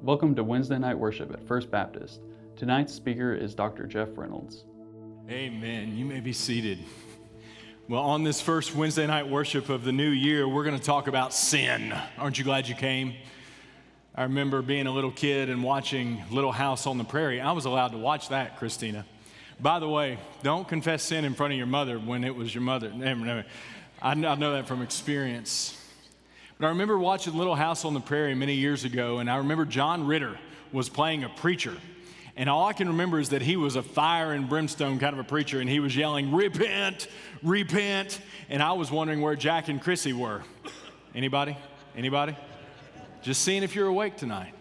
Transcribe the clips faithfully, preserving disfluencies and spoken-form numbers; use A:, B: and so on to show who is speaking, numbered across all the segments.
A: Welcome to Wednesday night worship at First Baptist. Tonight's speaker is Doctor Jeff Reynolds.
B: Amen. You may be seated. Well, on this first Wednesday night worship of the new year, we're going to talk about sin. Aren't you glad you came? I remember being a little kid and watching Little House on the Prairie. I was allowed to watch that, Christina. By the way, don't confess sin in front of your mother when it was your mother. Never, never. I know that from experience. But I remember watching Little House on the Prairie many years ago, and I remember John Ritter was playing a preacher. And all I can remember is that he was a fire and brimstone kind of a preacher, and he was yelling, "Repent, repent." And I was wondering where Jack and Chrissy were. Anybody? Anybody? Just seeing if you're awake tonight.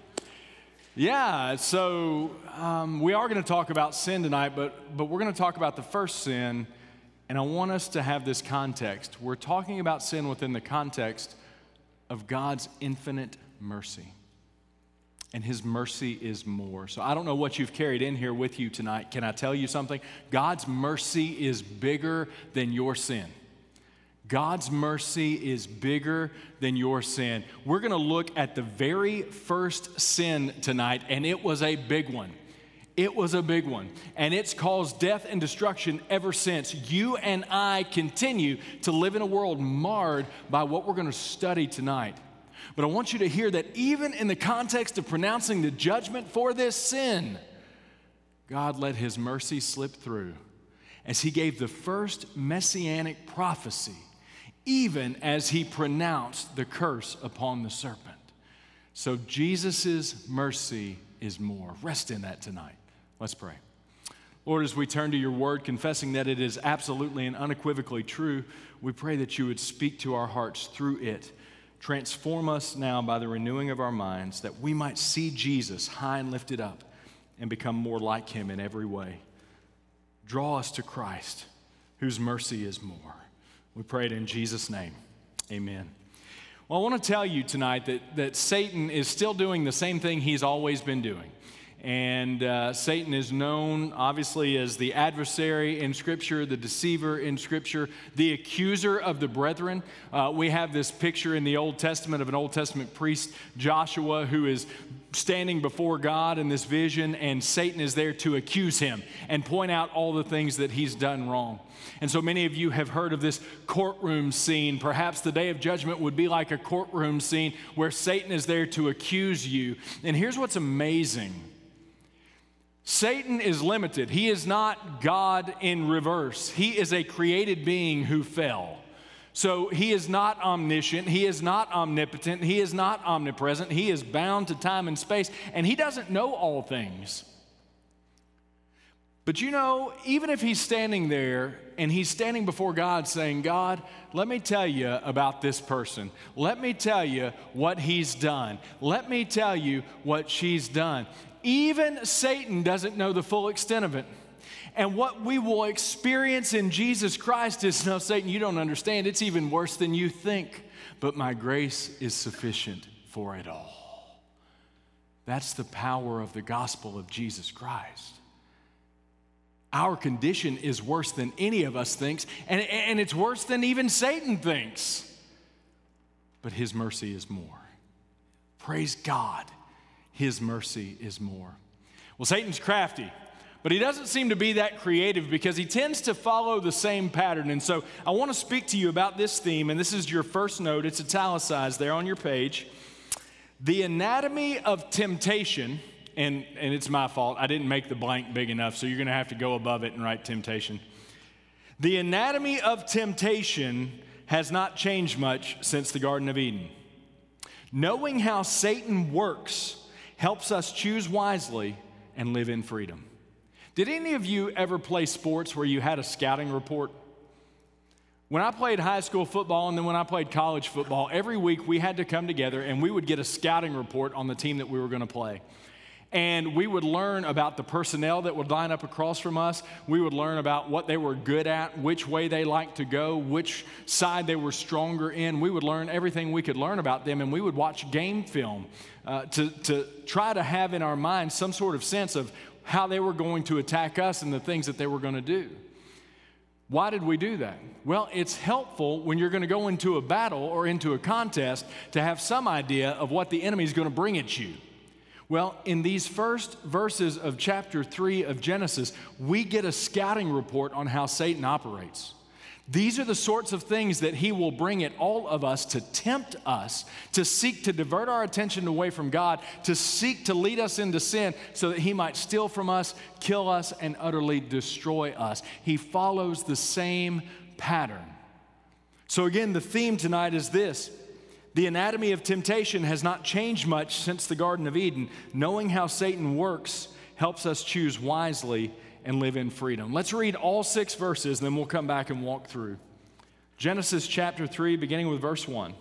B: Yeah, so um, we are going to talk about sin tonight, but, but we're going to talk about the first sin, and I want us to have this context. We're talking about sin within the context of God's infinite mercy. And his mercy is more. So I don't know what you've carried in here with you tonight. Can I tell you something? God's mercy is bigger than your sin. God's mercy is bigger than your sin. We're going to look at the very first sin tonight, and it was a big one. It was a big one, and it's caused death and destruction ever since. You and I continue to live in a world marred by what we're going to study tonight. But I want you to hear that even in the context of pronouncing the judgment for this sin, God let his mercy slip through as he gave the first messianic prophecy, even as he pronounced the curse upon the serpent. So Jesus' mercy is more. Rest in that tonight. Let's pray. Lord, as we turn to your word, confessing that it is absolutely and unequivocally true, we pray that you would speak to our hearts through it. Transform us now by the renewing of our minds, that we might see Jesus high and lifted up and become more like him in every way. Draw us to Christ, whose mercy is more. We pray it in Jesus' name. Amen. Well, I want to tell you tonight that, that Satan is still doing the same thing he's always been doing. And uh, Satan is known, obviously, as the adversary in Scripture, the deceiver in Scripture, the accuser of the brethren. Uh, we have this picture in the Old Testament of an Old Testament priest, Joshua, who is standing before God in this vision, and Satan is there to accuse him and point out all the things that he's done wrong. And so many of you have heard of this courtroom scene. Perhaps the day of judgment would be like a courtroom scene where Satan is there to accuse you. And here's what's amazing. Satan is limited. He is not God in reverse. He is a created being who fell. So he is not omniscient. He is not omnipotent. He is not omnipresent. He is bound to time and space, and he doesn't know all things. But you know, even if he's standing there and he's standing before God saying, "God, let me tell you about this person. Let me tell you what he's done. Let me tell you what she's done." Even Satan doesn't know the full extent of it. And what we will experience in Jesus Christ is, "No, Satan, you don't understand. It's even worse than you think. But my grace is sufficient for it all." That's the power of the gospel of Jesus Christ. Our condition is worse than any of us thinks, and, and it's worse than even Satan thinks. But his mercy is more. Praise God. His mercy is more. Well, Satan's crafty, but he doesn't seem to be that creative because he tends to follow the same pattern. And so I want to speak to you about this theme, and this is your first note. It's italicized there on your page. The anatomy of temptation, and, and it's my fault. I didn't make the blank big enough, so you're going to have to go above it and write temptation. The anatomy of temptation has not changed much since the Garden of Eden. Knowing how Satan works helps us choose wisely and live in freedom. Did any of you ever play sports where you had a scouting report? When I played high school football and then when I played college football, every week we had to come together and we would get a scouting report on the team that we were going to play. And we would learn about the personnel that would line up across from us. We would learn about what they were good at, which way they liked to go, which side they were stronger in. We would learn everything we could learn about them, and we would watch game film uh, to, to try to have in our minds some sort of sense of how they were going to attack us and the things that they were going to do. Why did we do that? Well, it's helpful when you're going to go into a battle or into a contest to have some idea of what the enemy is going to bring at you. Well, in these first verses of chapter three of Genesis, we get a scouting report on how Satan operates. These are the sorts of things that he will bring at all of us to tempt us, to seek to divert our attention away from God, to seek to lead us into sin so that he might steal from us, kill us, and utterly destroy us. He follows the same pattern. So again, the theme tonight is this. The anatomy of temptation has not changed much since the Garden of Eden. Knowing how Satan works helps us choose wisely and live in freedom. Let's read all six verses, and then we'll come back and walk through. Genesis chapter three, beginning with verse one.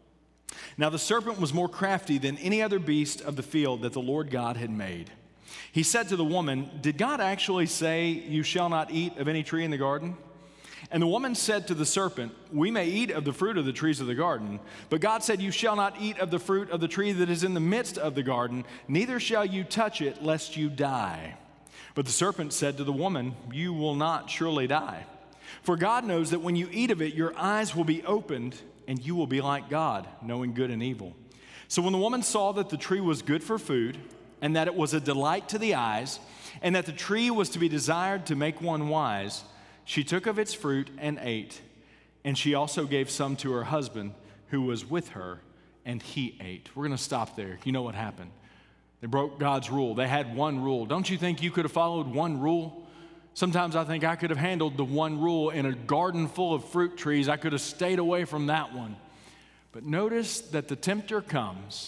B: Now the serpent was more crafty than any other beast of the field that the Lord God had made. He said to the woman, "Did God actually say, 'You shall not eat of any tree in the garden?' And the woman said to the serpent, 'We may eat of the fruit of the trees of the garden, but God said, 'You shall not eat of the fruit of the tree that is in the midst of the garden, neither shall you touch it, lest you die.' But the serpent said to the woman, 'You will not surely die. For God knows that when you eat of it, your eyes will be opened, and you will be like God, knowing good and evil.' So when the woman saw that the tree was good for food, and that it was a delight to the eyes, and that the tree was to be desired to make one wise, she took of its fruit and ate. And she also gave some to her husband who was with her, and he ate." We're going to stop there. You know what happened. They broke God's rule. They had one rule. Don't you think you could have followed one rule? Sometimes I think I could have handled the one rule in a garden full of fruit trees. I could have stayed away from that one. But notice that the tempter comes,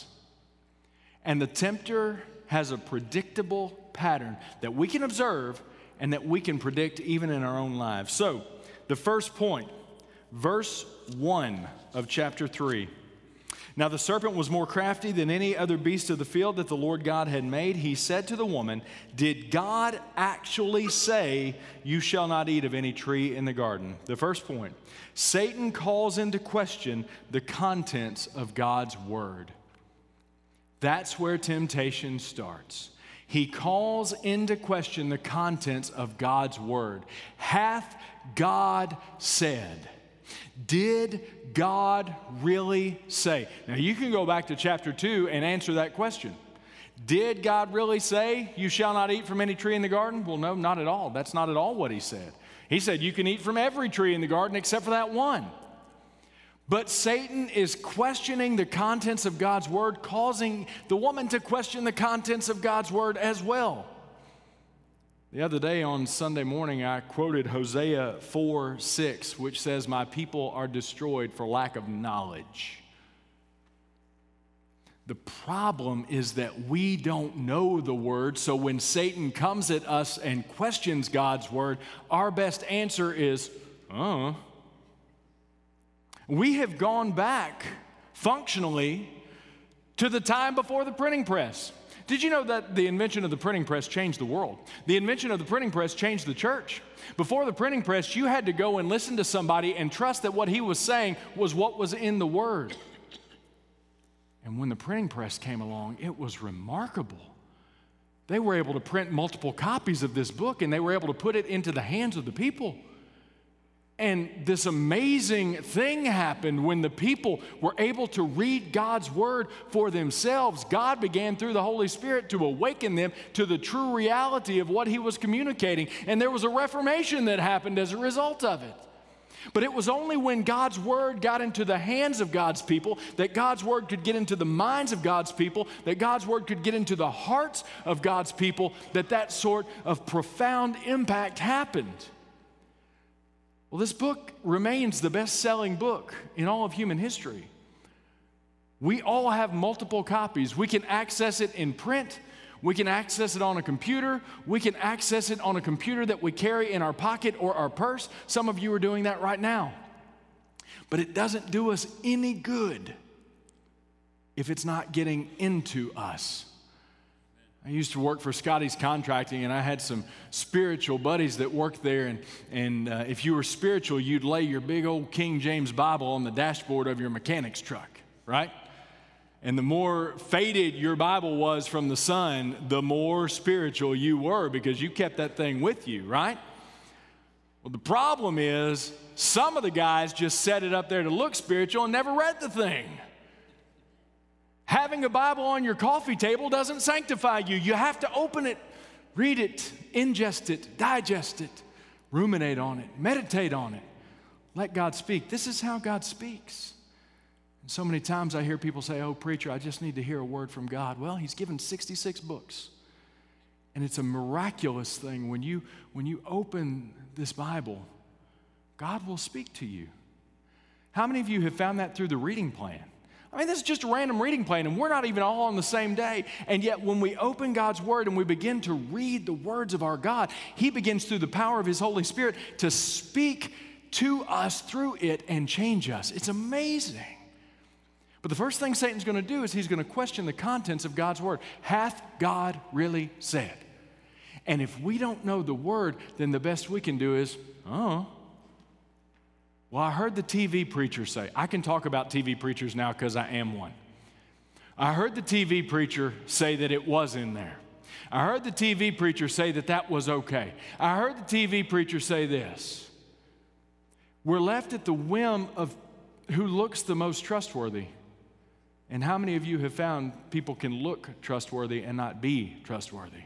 B: and the tempter has a predictable pattern that we can observe and that we can predict even in our own lives. So, the first point, verse one of chapter three. Now the serpent was more crafty than any other beast of the field that the Lord God had made. He said to the woman, "Did God actually say, 'You shall not eat of any tree in the garden'?" The first point, Satan calls into question the contents of God's word. That's where temptation starts. He calls into question the contents of God's word. Hath God said? Did God really say? Now you can go back to chapter two and answer that question. Did God really say, "You shall not eat from any tree in the garden"? Well, no, not at all. That's not at all what he said. He said you can eat from every tree in the garden except for that one. But Satan is questioning the contents of God's word, causing the woman to question the contents of God's word as well. The other day on Sunday morning, I quoted Hosea four six, which says, "My people are destroyed for lack of knowledge." The problem is that we don't know the word, so when Satan comes at us and questions God's word, our best answer is, "Uh." We have gone back functionally to the time before the printing press. Did you know that the invention of the printing press changed the world? The invention of the printing press changed the church. Before the printing press, you had to go and listen to somebody and trust that what he was saying was what was in the word. And when the printing press came along, it was remarkable. They were able to print multiple copies of this book, and they were able to put it into the hands of the people. And this amazing thing happened when the people were able to read God's word for themselves. God began through the Holy Spirit to awaken them to the true reality of what he was communicating. And there was a reformation that happened as a result of it. But it was only when God's word got into the hands of God's people, that God's word could get into the minds of God's people, that God's word could get into the hearts of God's people, that that sort of profound impact happened. Well, this book remains the best-selling book in all of human history. We all have multiple copies. We can access it in print. We can access it on a computer. We can access it on a computer that we carry in our pocket or our purse. Some of you are doing that right now. But it doesn't do us any good if it's not getting into us. I used to work for Scotty's Contracting, and I had some spiritual buddies that worked there. And, and uh, if you were spiritual, you'd lay your big old King James Bible on the dashboard of your mechanic's truck, right? And the more faded your Bible was from the sun, the more spiritual you were because you kept that thing with you, right? Well, the problem is some of the guys just set it up there to look spiritual and never read the thing. Having a Bible on your coffee table doesn't sanctify you. You have to open it, read it, ingest it, digest it, ruminate on it, meditate on it. Let God speak. This is how God speaks. And so many times I hear people say, oh, preacher, I just need to hear a word from God. Well, he's given sixty-six books. And it's a miraculous thing. When you, when you open this Bible, God will speak to you. How many of you have found that through the reading plan? I mean, this is just a random reading plan, and we're not even all on the same day. And yet, when we open God's Word and we begin to read the words of our God, He begins through the power of His Holy Spirit to speak to us through it and change us. It's amazing. But the first thing Satan's going to do is he's going to question the contents of God's Word. Hath God really said? And if we don't know the Word, then the best we can do is, oh, well, I heard the T V preacher say. I can talk about T V preachers now because I am one. I heard the T V preacher say that it was in there. I heard the T V preacher say that that was okay. I heard the T V preacher say this. We're left at the whim of who looks the most trustworthy. And how many of you have found people can look trustworthy and not be trustworthy?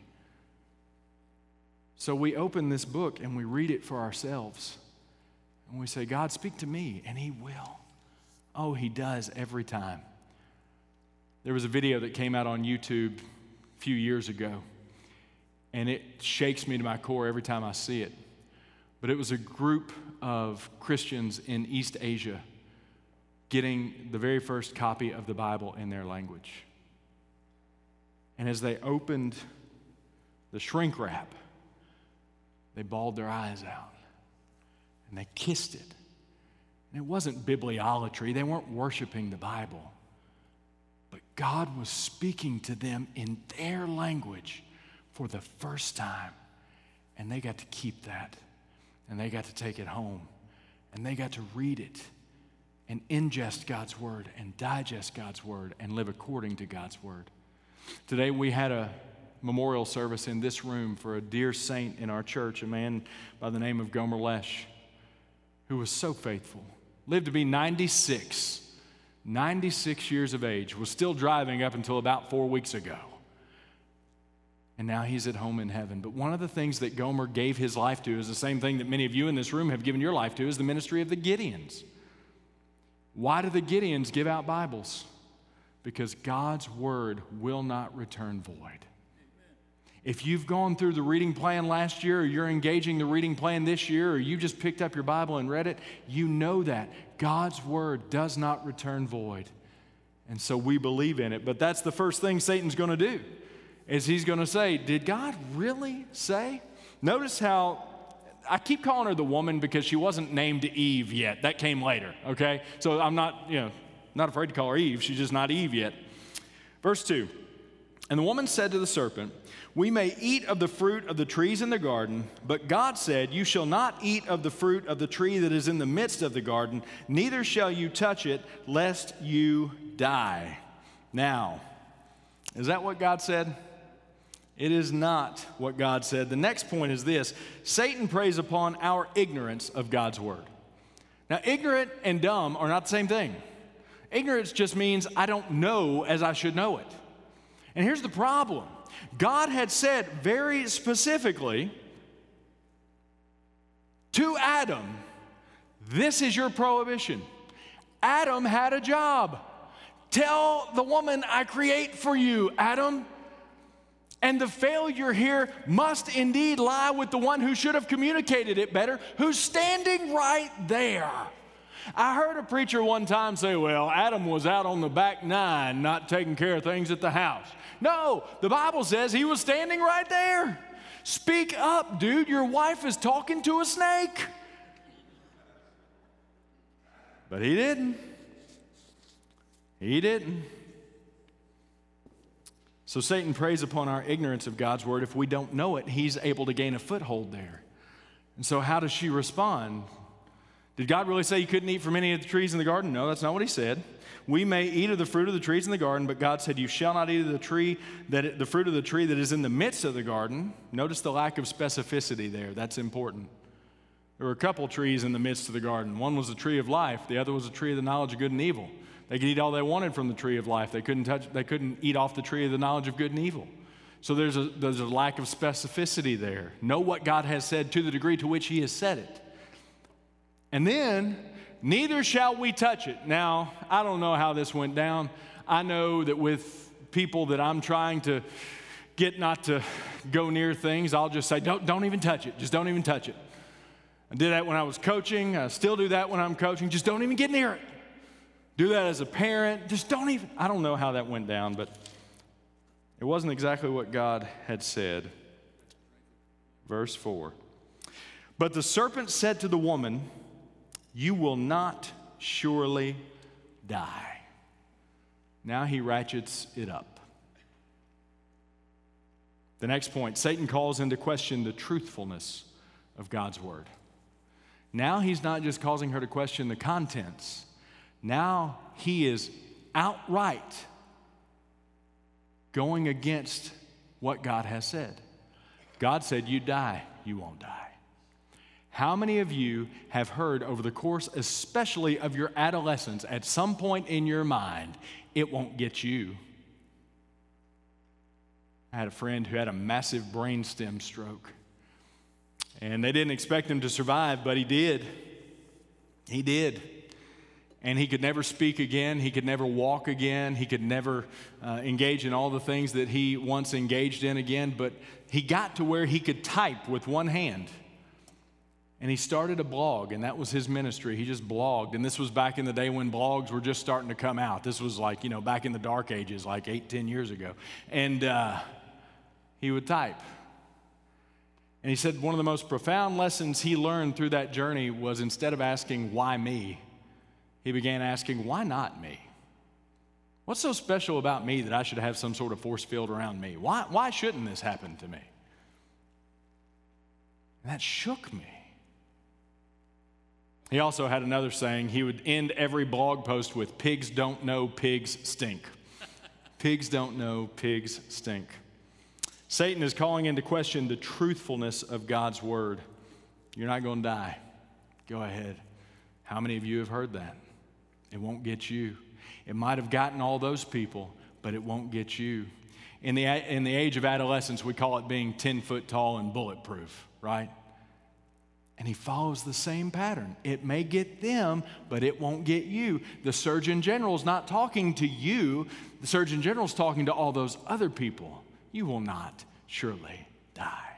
B: So we open this book and we read it for ourselves. And we say, God, speak to me, and He will. Oh, He does every time. There was a video that came out on YouTube a few years ago, and it shakes me to my core every time I see it. But it was a group of Christians in East Asia getting the very first copy of the Bible in their language. And as they opened the shrink wrap, they bawled their eyes out. And they kissed it. And it wasn't bibliolatry. They weren't worshiping the Bible. But God was speaking to them in their language for the first time. And they got to keep that. And they got to take it home. And they got to read it and ingest God's Word and digest God's Word and live according to God's Word. Today we had a memorial service in this room for a dear saint in our church, a man by the name of Gomer Lesh, who was so faithful, lived to be ninety-six, ninety-six years of age, was still driving up until about four weeks ago. And now he's at home in heaven. But one of the things that Gomer gave his life to is the same thing that many of you in this room have given your life to, is the ministry of the Gideons. Why do the Gideons give out Bibles? Because God's Word will not return void. If you've gone through the reading plan last year, or you're engaging the reading plan this year, or you just picked up your Bible and read it, you know that God's Word does not return void. And so we believe in it. But that's the first thing Satan's going to do, is he's going to say, did God really say? Notice how I keep calling her the woman because she wasn't named Eve yet. That came later, okay? So I'm not, you know, not afraid to call her Eve. She's just not Eve yet. Verse two, and the woman said to the serpent, we may eat of the fruit of the trees in the garden, but God said, you shall not eat of the fruit of the tree that is in the midst of the garden, neither shall you touch it, lest you die. Now, is that what God said? It is not what God said. The next point is this: Satan preys upon our ignorance of God's Word. Now, ignorant and dumb are not the same thing. Ignorance just means I don't know as I should know it. And here's the problem. God had said very specifically to Adam, this is your prohibition. Adam had a job. Tell the woman I create for you, Adam. And the failure here must indeed lie with the one who should have communicated it better, who's standing right there. I heard a preacher one time say, well, Adam was out on the back nine not taking care of things at the house. No, the Bible says he was standing right there. Speak up, dude. Your wife is talking to a snake. But he didn't. He didn't. So Satan preys upon our ignorance of God's Word. If we don't know it, he's able to gain a foothold there. And so how does she respond? Did God really say you couldn't eat from any of the trees in the garden? No, that's not what He said. We may eat of the fruit of the trees in the garden, but God said, you shall not eat of the tree that the fruit of the tree that is in the midst of the garden. Notice the lack of specificity there. That's important. There were a couple trees in the midst of the garden. One was the tree of life. The other was the tree of the knowledge of good and evil. They could eat all they wanted from the tree of life. They couldn't touch, they couldn't eat off the tree of the knowledge of good and evil. So there's a, there's a lack of specificity there. Know what God has said to the degree to which he has said it. And then, neither shall we touch it. Now, I don't know how this went down. I know that with people that I'm trying to get not to go near things, I'll just say, don't, don't even touch it. Just don't even touch it. I did that when I was coaching. I still do that when I'm coaching. Just don't even get near it. Do that as a parent. Just don't even. I don't know how that went down, but it wasn't exactly what God had said. Verse four. But the serpent said to the woman, you will not surely die. Now he ratchets it up. The next point, Satan calls into question the truthfulness of God's word. Now he's not just causing her to question the contents. Now he is outright going against what God has said. God said, you die, you won't die. How many of you have heard over the course, especially of your adolescence, at some point in your mind, it won't get you? I had a friend who had a massive brainstem stroke. And they didn't expect him to survive, but he did. He did. And he could never speak again. He could never walk again. He could never uh, engage in all the things that he once engaged in again. But he got to where he could type with one hand. And he started a blog, and that was his ministry. He just blogged. And this was back in the day when blogs were just starting to come out. This was like, you know, back in the dark ages, like eight, ten years ago. And uh, he would type. And he said one of the most profound lessons he learned through that journey was instead of asking, why me? He began asking, why not me? What's so special about me that I should have some sort of force field around me? Why, why shouldn't this happen to me? And that shook me. He also had another saying. He would end every blog post with, pigs don't know, pigs stink. Pigs don't know, pigs stink. Satan is calling into question the truthfulness of God's word. You're not going to die. Go ahead. How many of you have heard that? It won't get you. It might have gotten all those people, but it won't get you. In the, in the age of adolescence, we call it being ten foot tall and bulletproof, right? And he follows the same pattern. It may get them, but it won't get you. The Surgeon General's not talking to you. The Surgeon General's talking to all those other people. You will not surely die.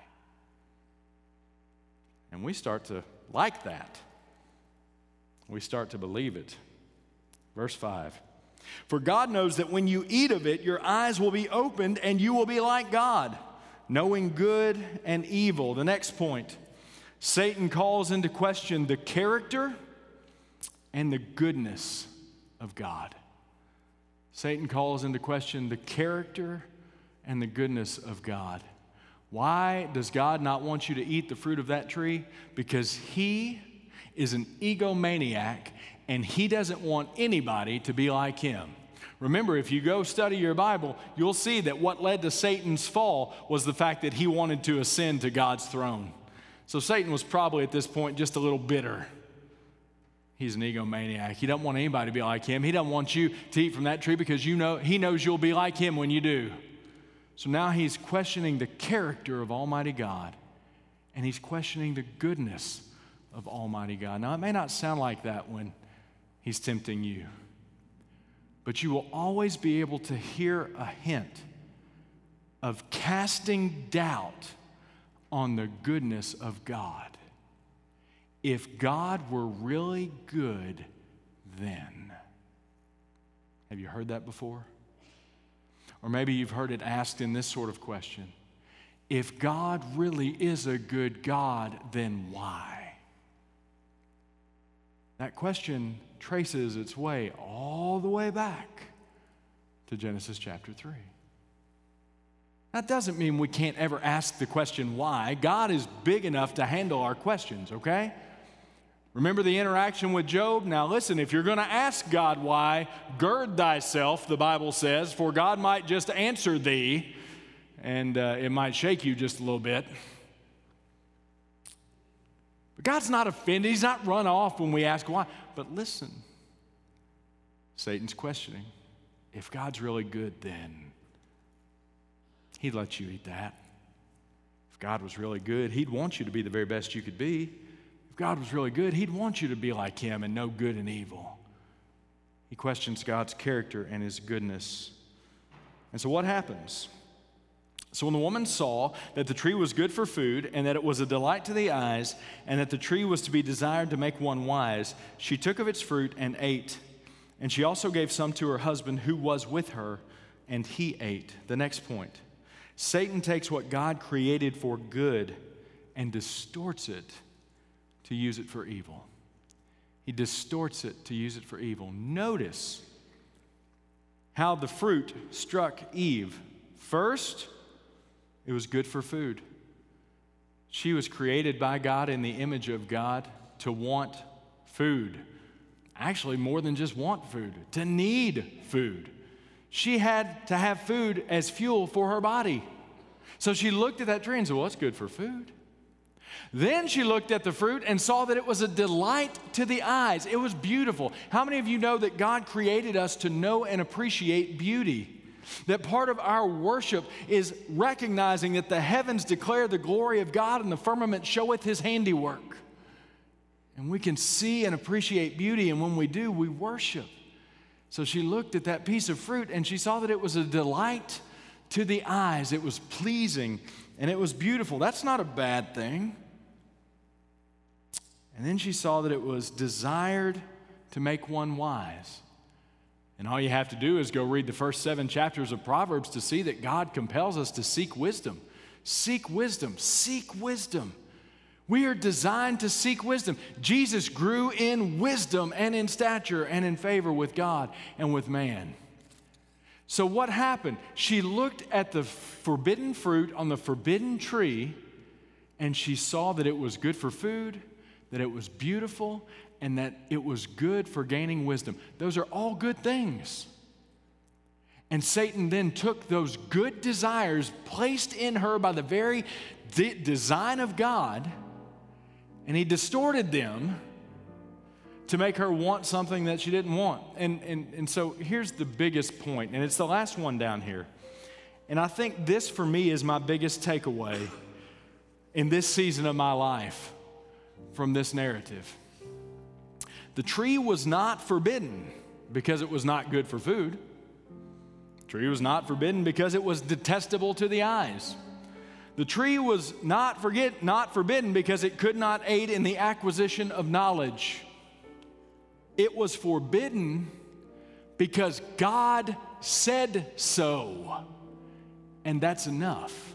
B: And we start to like that. We start to believe it. Verse five. For God knows that when you eat of it, your eyes will be opened and you will be like God, knowing good and evil. The next point, Satan calls into question the character and the goodness of God. Satan calls into question the character and the goodness of God. Why does God not want you to eat the fruit of that tree? Because he is an egomaniac and he doesn't want anybody to be like him. Remember, if you go study your Bible, you'll see that what led to Satan's fall was the fact that he wanted to ascend to God's throne. So Satan was probably at this point just a little bitter. He's an egomaniac. He doesn't want anybody to be like him. He doesn't want you to eat from that tree because you know he knows you'll be like him when you do. So now he's questioning the character of Almighty God, and he's questioning the goodness of Almighty God. Now, it may not sound like that when he's tempting you, but you will always be able to hear a hint of casting doubt on the goodness of God. If God were really good, then. Have you heard that before? Or maybe you've heard it asked in this sort of question. If God really is a good God, then why? That question traces its way all the way back to Genesis chapter three. That doesn't mean we can't ever ask the question why. God is big enough to handle our questions, okay? Remember the interaction with Job? Now listen, if you're going to ask God why, gird thyself, the Bible says, for God might just answer thee, and uh, it might shake you just a little bit. But God's not offended. He's not run off when we ask why. But listen, Satan's questioning. If God's really good, then he'd let you eat that. If God was really good, he'd want you to be the very best you could be. If God was really good, he'd want you to be like him and know good and evil. He questions God's character and his goodness. And so what happens? So when the woman saw that the tree was good for food and that it was a delight to the eyes and that the tree was to be desired to make one wise, she took of its fruit and ate. And she also gave some to her husband who was with her, and he ate. The next point. Satan takes what God created for good and distorts it to use it for evil. He distorts it to use it for evil. Notice how the fruit struck Eve. First, it was good for food. She was created by God in the image of God to want food. Actually, more than just want food, to need food. She had to have food as fuel for her body. So she looked at that tree and said, well, it's good for food. Then she looked at the fruit and saw that it was a delight to the eyes. It was beautiful. How many of you know that God created us to know and appreciate beauty? That part of our worship is recognizing that the heavens declare the glory of God and the firmament showeth his handiwork. And we can see and appreciate beauty, and when we do, we worship. So she looked at that piece of fruit and she saw that it was a delight to the eyes. It was pleasing and it was beautiful. That's not a bad thing. And then she saw that it was desired to make one wise. And all you have to do is go read the first seven chapters of Proverbs to see that God compels us to seek wisdom. Seek wisdom. Seek wisdom. We are designed to seek wisdom. Jesus grew in wisdom and in stature and in favor with God and with man. So what happened? She looked at the forbidden fruit on the forbidden tree, and she saw that it was good for food, that it was beautiful, and that it was good for gaining wisdom. Those are all good things. And Satan then took those good desires placed in her by the very de- design of God, and he distorted them to make her want something that she didn't want. And, and, and so here's the biggest point, and it's the last one down here. And I think this, for me, is my biggest takeaway in this season of my life from this narrative. The tree was not forbidden because it was not good for food. The tree was not forbidden because it was detestable to the eyes. The tree was not forget, not forbidden because it could not aid in the acquisition of knowledge. It was forbidden because God said so, and that's enough.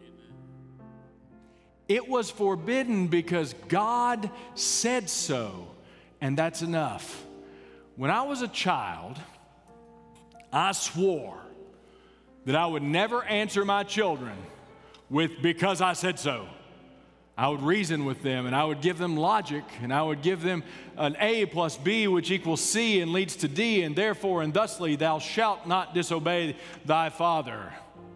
B: It was forbidden because God said so, and that's enough. When I was a child, I swore that I would never answer my children with "because I said so." I would reason with them, and I would give them logic, and I would give them an A plus B, which equals C and leads to D, and therefore and thusly thou shalt not disobey thy father.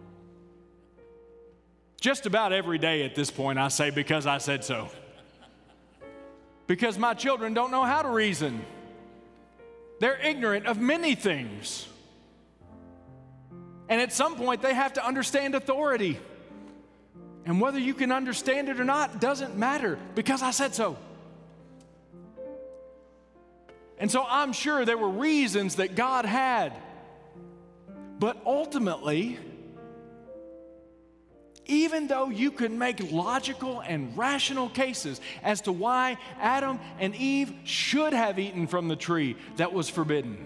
B: Just about every day at this point I say "because I said so." Because my children don't know how to reason. They're ignorant of many things. And at some point they have to understand authority. And whether you can understand it or not doesn't matter, because I said so. And so I'm sure there were reasons that God had. But ultimately, even though you could make logical and rational cases as to why Adam and Eve should have eaten from the tree that was forbidden,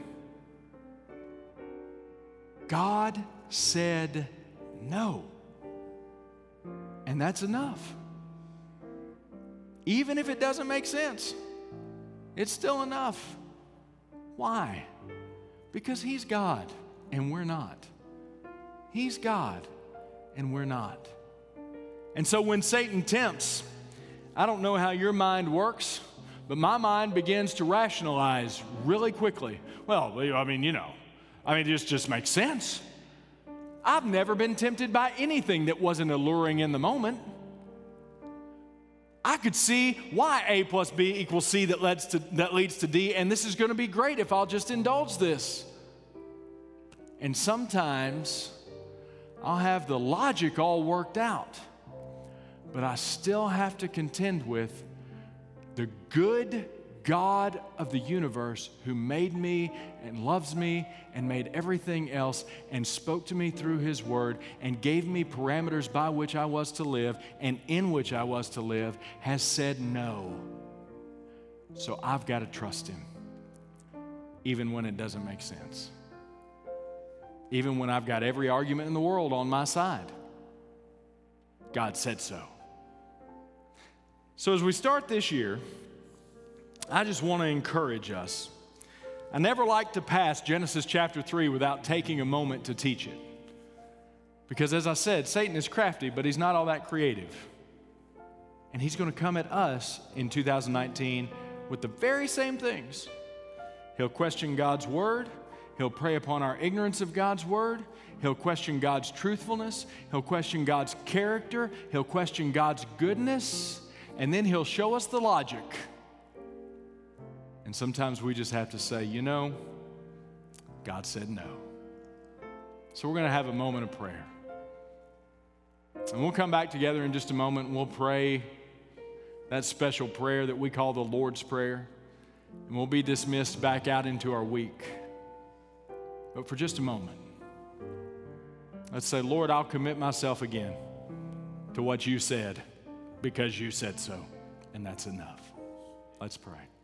B: God said no. And that's enough. Even if it doesn't make sense, it's still enough. Why? Because he's God and we're not. He's God and we're not. And so when Satan tempts, I don't know how your mind works, but my mind begins to rationalize really quickly. Well, I mean, you know, I mean, it just, just makes sense. I've never been tempted by anything that wasn't alluring in the moment. I I could see why A plus B equals C that leads to, that leads to D, and this is going to be great if I'll just indulge this. And sometimes I'll have the logic all worked out, but I still have to contend with the good God of the universe who made me and loves me and made everything else and spoke to me through his word and gave me parameters by which I was to live and in which I was to live, has said no. So I've got to trust him, even when it doesn't make sense. Even when I've got every argument in the world on my side. God said so. So as we start this year, I just want to encourage us. I never like to pass Genesis chapter three without taking a moment to teach it. Because as I said, Satan is crafty, but he's not all that creative. And he's going to come at us in two thousand nineteen with the very same things. He'll question God's word. He'll prey upon our ignorance of God's word. He'll question God's truthfulness. He'll question God's character. He'll question God's goodness. And then he'll show us the logic. And sometimes we just have to say, you know, God said no. So we're going to have a moment of prayer. And we'll come back together in just a moment and we'll pray that special prayer that we call the Lord's Prayer. And we'll be dismissed back out into our week. But for just a moment, let's say, Lord, I'll commit myself again to what you said because you said so. And that's enough. Let's pray.